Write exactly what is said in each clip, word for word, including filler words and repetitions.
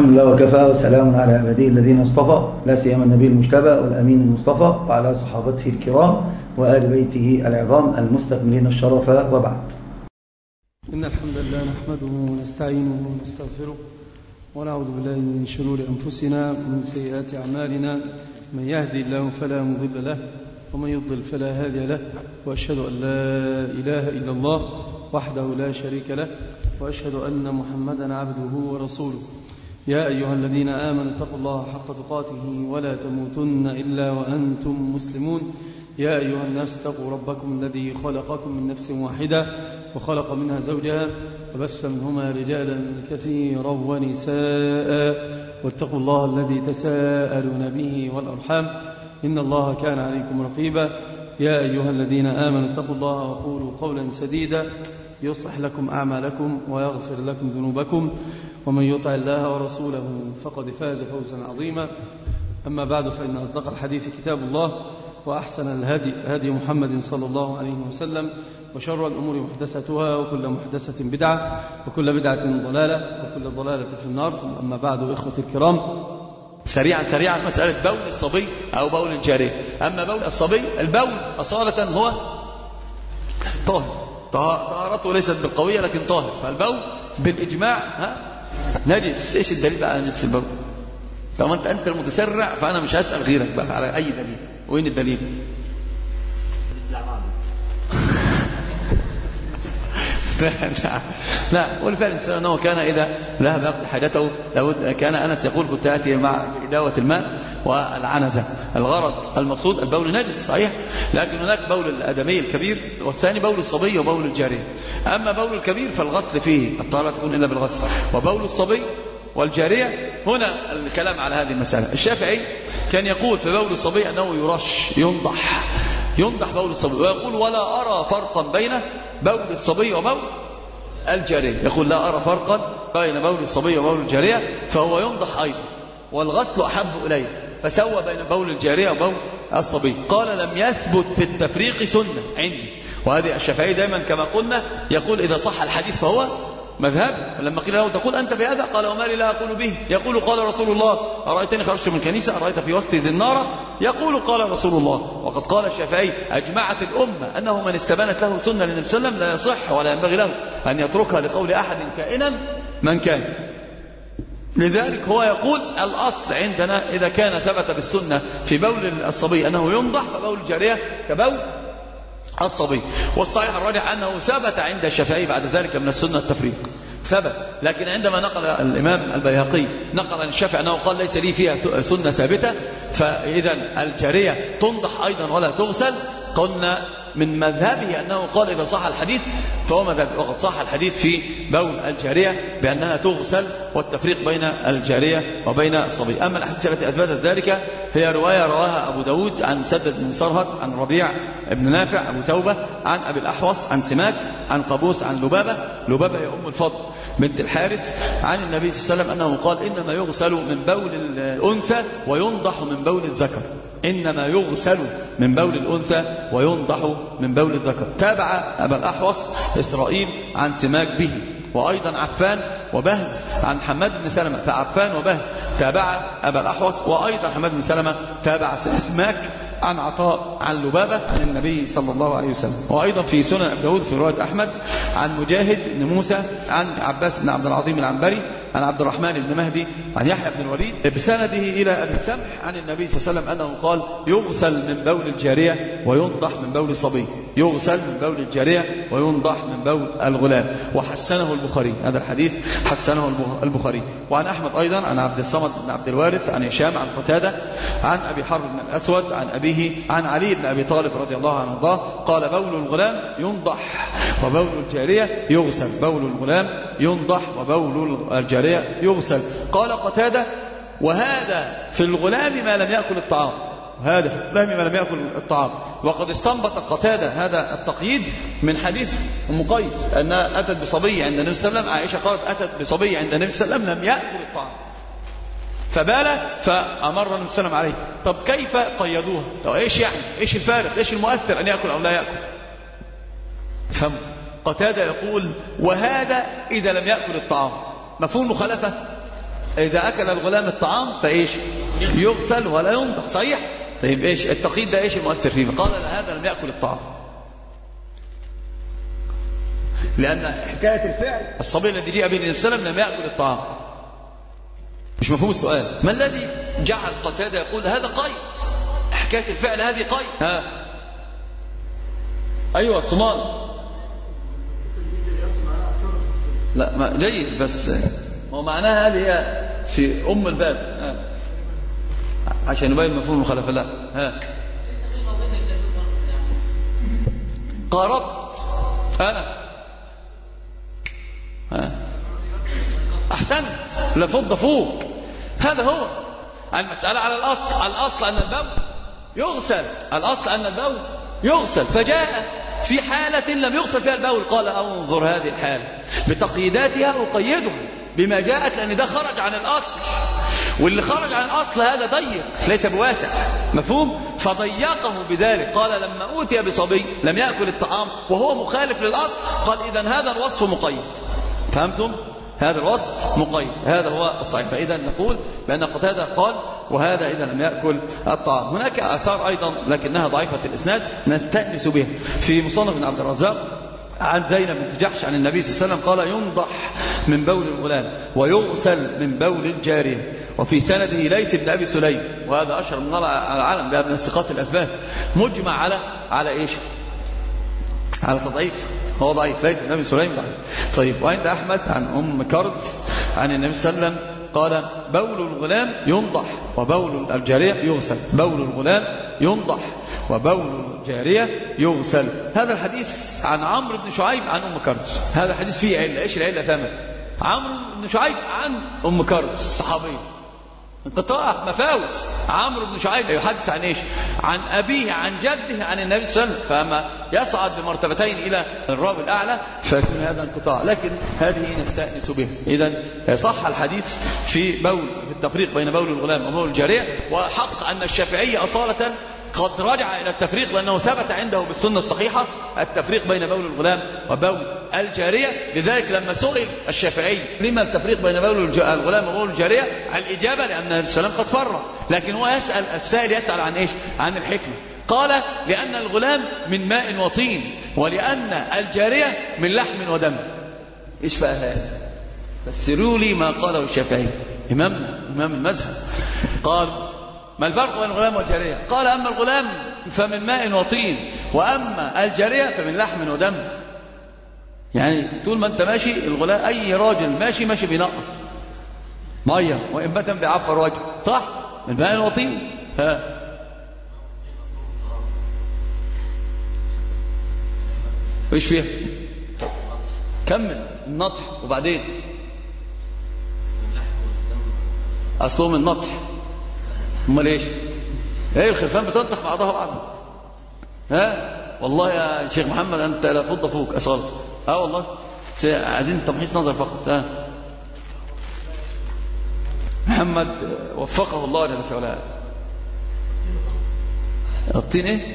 الحمد لله وكفى، وسلام على عباده الذين اصطفى، لا سيما النبي المجتبى والأمين المصطفى وعلى صحابته الكرام وآل بيته العظام المستكملين الشرف، وبعد. إن الحمد لله نحمده ونستعينه ونستغفره ونعوذ بالله من شرور أنفسنا ومن سيئات أعمالنا. من يهدي الله فلا مضل له ومن يضلل فلا هادي له، وأشهد أن لا إله إلا الله وحده لا شريك له، وأشهد أن محمدا عبده ورسوله. يا أيها الذين آمنوا اتقوا الله حق تقاته ولا تموتن إلا وأنتم مسلمون. يا أيها الناس اتقوا ربكم الذي خلقكم من نفس واحدة وخلق منها زوجها وبث منهما رجالا كثيرا ونساء، واتقوا الله الذي تساءلون به والأرحام إن الله كان عليكم رقيبا. يا أيها الذين آمنوا اتقوا الله وقولوا قولا سديدا يصلح لكم أعمالكم ويغفر لكم ذنوبكم، ومن يطع الله ورسوله فقد فاز فوزا عظيما. أما بعد، فإن أصدق الحديث كتاب الله، وأحسن الهدي هدي محمد صلى الله عليه وسلم، وشر الأمور محدثتها، وكل محدثة بدعة، وكل بدعة ضلالة، وكل ضلالة في النار. أما بعد، إخوتي الكرام، سريعا سريعا مسألة بول الصبي أو بول الجارية. أما بول الصبي، البول أصالة هو طاهر، طهارته ليست بالقوية لكن طاهر، فالبول بالإجماع ها نجس. إيش الدليل بقى على نجس البول؟ طب أنت أنت المتسرع، فأنا مش هسأل غيرك بقى على أي دليل. وين الدليل؟ لا لا والفعل الإنسان أنه كان إذا ذهب يقضي حاجته لابد. كان أنس يقول كنت آتي مع إداوة الماء والعنزة. الغرض المقصود البول نجس صحيح، لكن هناك بول الآدمي الكبير، والثاني بول الصبي وبول الجارية. أما بول الكبير فالغسل فيه، الطهارة تكون إلا بالغسل. وبول الصبي والجارية هنا الكلام على هذه المسألة. الشافعي كان يقول في بول الصبي أنه يرش، ينضح ينضح بول الصبي، ويقول ولا أرى فرقا بين بول الصبي وبول الجارية. يقول لا أرى فرقا بين بول الصبي وبول الجارية، فهو ينضح أيضا، والغسل أحب إليه، فسوى بين بول الجارية وبول الصبي. قال لم يثبت في التفريق سنة عندي. وهذه الشافعي دائما كما قلنا يقول إذا صح الحديث فهو مذهب. لما قيل له تقول أنت في هذا؟ قال وما لي لا أقول به. يقول قال رسول الله أرأيتني خرجت من الكنيسة أرأيت في وسط ذي النار؟ يقول قال رسول الله. وقد قال الشافعي أجمعت الأمة أنه من استبانت له سنة للنبي صلى الله عليه وسلم لا يصح ولا ينبغي له أن يتركها لقول أحد كائنا من كان. لذلك هو يقول الأصل عندنا إذا كان ثبت بالسنة في بول الصبي أنه ينضح، فبول الجارية كبول الصبي. والصحيح الراجح أنه ثبت عند الشافعي بعد ذلك من السنة التفريق، ثبت. لكن عندما نقل الإمام البيهقي نقل عن الشافعي أنه قال ليس لي فيها سنة ثابتة، فإذا الجارية تنضح أيضا ولا تغسل. قلنا من مذهبه أنه قال إذا صح الحديث فهو مذهب، وقد صح الحديث في بول الجارية بأنها تغسل، والتفريق بين الجارية وبين الصبي. أما الأحاديث التي أثبتت ذلك هي رواية رواها أبو داود عن سدد بن مسرهد عن ربيع بن نافع أبو توبة عن أبي الأحوص عن سماك عن قابوس عن لبابة. لبابة هي أم الفضل بنت الحارث عن النبي صلى الله عليه وسلم أنه قال إنما يغسل من بول الأنثى وينضح من بول الذكر. إنما يغسل من بول الأنثى وينضح من بول الذكر. تابع أبا الأحوص إسرائيل عن سماك به، وأيضا عفان وبهز عن حماد بن سلمة، فعفان وبهز تابع أبا الأحوص، وأيضا حماد بن سلمة تابع سماك عن عطاء عن لبابة عن النبي صلى الله عليه وسلم. وأيضا في سنن أبي داود في رواية أحمد عن مجاهد بن موسى عن عباس بن عبد العظيم العنبري عن عبد الرحمن بن مهدي عن يحيى بن الوليد بسنده إلى أبي السمح عن النبي صلى الله عليه وسلم أنه قال يغسل من بول الجارية وينضح من بول الصبي. يغسل من بول الجارية وينضح من بول الغلام. وحسنه البخاري، هذا الحديث حسنه البخاري. وعن أحمد أيضا عن عبد الصمد بن عبد الوارث عن هشام عن قتادة عن أبي حرب بن الأسود عن أبيه عن علي بن أبي طالب رضي الله عنه وارضاه قال بول الغلام ينضح وبول الجارية يغسل. بول الغلام ينضح وبول الجارية يغسل. قال قتادة وهذا في الغلام ما لم يأكل الطعام. هذا في الغلام ما لم يأكل الطعام. وقد استنبط قتادة هذا التقييد من حديث أم قيس أنها أتت بصبي عند النبي صلى الله عليه وسلم. عائشة قالت أتت بصبي عند النبي صلى الله عليه وسلم لم يأكل الطعام فبال فأمر النبي صلى الله عليه وسلم عليه. طب كيف قيدوها؟ طب إيش يعني؟ إيش الفارق؟ إيش المؤثر أن يأكل أو لا يأكل؟ فهم قتادة يقول وهذا إذا لم يأكل الطعام. مفهوم مخالفة؟ إذا أكل الغلام الطعام فإيش يغسل ولا ينضح. صحيح. طيب إيش التقييد ده إيش المؤثر فيه؟ قال هذا لم يأكل الطعام، لأن حكاية الفعل الصبي الذي جاء به النبي صلى الله عليه وسلم لم يأكل الطعام. مش مفهوم السؤال. ما الذي جعل قتادة يقول هذا قيد؟ حكاية الفعل هذه قيد. ها أيوة الصمال. لا ما جيد، بس هو معناها هذه هي في أم الباب. ها. عشان يبين مفهوم المخالفة. لا ها قاربت أنا. ها أحسنت لفض فوق. هذا هو المسألة على الأصل. الأصل أن البول يغسل، الأصل أن البول يغسل، فجاء في حالة لم يغسل فيها البول قال انظر هذه الحالة بتقييداتها أقيده بما جاءت، لأن ده خرج عن الأصل، واللي خرج عن الأصل هذا ضيق ليس بواسع. مفهوم؟ فضيقه بذلك. قال لما أوتي بصبي لم يأكل الطعام وهو مخالف للأصل قال إذن هذا الوصف مقيد. فهمتم؟ هذا الوصف مقيد. هذا هو الصحيح. فإذا نقول بأن قتادة قال وهذا إذا لم يأكل الطعام. هناك آثار أيضا لكنها ضعيفة الإسناد نستأنس بها في مصنف بن عبد الرزاق عن زينب بنت جحش عن النبي صلى الله عليه وسلم قال ينضح من بول الغلام ويغسل من بول الجارية. وفي سنده ليث بن أبي سليم، وهذا أشهر من العالم، ده من الثقات الأثبات، مجمع على على إيش؟ على تضعيف. هو ضعيف ليث بن أبي سليم ضعيف. طيب وعند أحمد عن أم كرد عن النبي صلى الله عليه وسلم قال بول الغلام ينضح وبول الجارية يغسل. بول الغلام ينضح وبول الجارية يغسل. هذا الحديث عن عمرو بن شعيب عن أم كرز. هذا الحديث فيه علة. إيش العلة؟ ثامن عمرو بن شعيب عن أم كرز الصحابية، انقطاع مفاوز. عمرو بن شعيب يحدث عن إيش؟ عن أبيه عن جده عن النبي صلى الله عليه وسلم، فما يصعد بمرتبتين إلى الراوي الأعلى فيكون هذا انقطاع، لكن هذه نستأنس بها. إذن صح الحديث في بول في التفريق بين بول الغلام وبول الجارية. وحق أن الشافعية أصالة قد رجع إلى التفريق لأنه ثبت عنده بالسنة الصحيحة التفريق بين بول الغلام وبول الجارية. لذلك لما سئل الشافعي لما التفريق بين بول الغلام وبول الجارية، الإجابة لأن السلام قد فرق، لكن هو يسأل السائل يسأل عن إيش؟ عن الحكمة. قال لأن الغلام من ماء وطين ولأن الجارية من لحم ودم. إيش بقى هذا؟ فسروا لي ما قاله الشافعي إمامنا إمام المذهب. قال ما الفرق بين الغلام والجارية؟ قال أما الغلام فمن ماء وطين وأما الجارية فمن لحم ودم. يعني طول ما أنت ماشي الغلام أي راجل ماشي ماشي بينقط مية وإنبتا بيعفر وجه، صح؟ من ماء وطين. ها إيش فيها؟ كمل النطح وبعدين أصلهم النطح. امال ايش؟ ايه الخرفان بتنطح بعضها بعضا. ها والله يا شيخ محمد انت لا فض فوق اصالت. اه والله عايزين تمحيص نظر فقط. ها محمد وفقه الله جل في علاه. الطين ايه؟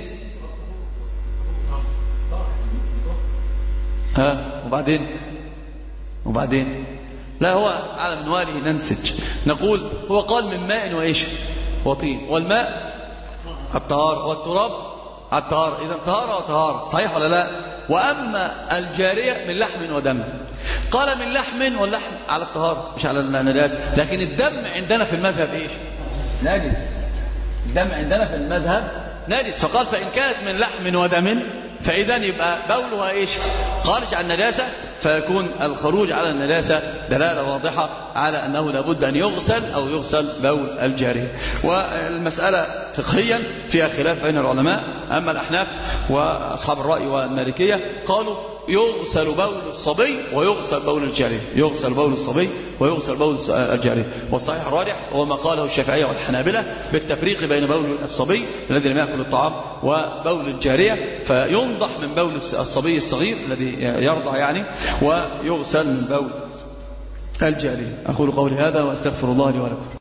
ها وبعدين وبعدين لا هو على منواله ننسج. نقول هو قال من ماء وإيش وطين، والماء الطهارة والتراب الطهارة، إذا طهارة وطهارة، صحيح ولا لا؟ وأما الجارية من لحم ودم. قال من لحم، واللحم على الطهارة مش على النجاسة، لكن الدم عندنا في المذهب إيش؟ نجس. الدم عندنا في المذهب نجس. فقال فإن كانت من لحم ودم فإذا يبقى بولها إيش؟ خارج عن النجاسة، فيكون الخروج على النجاسة دلالة واضحة على أنه لابد أن يغسل أو يغسل بول الجارية. والمسألة فقهيا فيها خلاف بين العلماء. أما الأحناف وأصحاب الرأي والمالكية قالوا يغسل بول الصبي ويغسل بول الجارية، يغسل بول الصبي ويغسل بول الجارية. والصحيح الراجح هو ما قاله الشافعية والحنابلة بالتفريق بين بول الصبي الذي لم يأكل الطعام وبول الجارية، فينضح من بول الصبي الصغير الذي يرضع يعني، ويغسل من بول الجارية. أقول قولي هذا وأستغفر الله لي ولكم.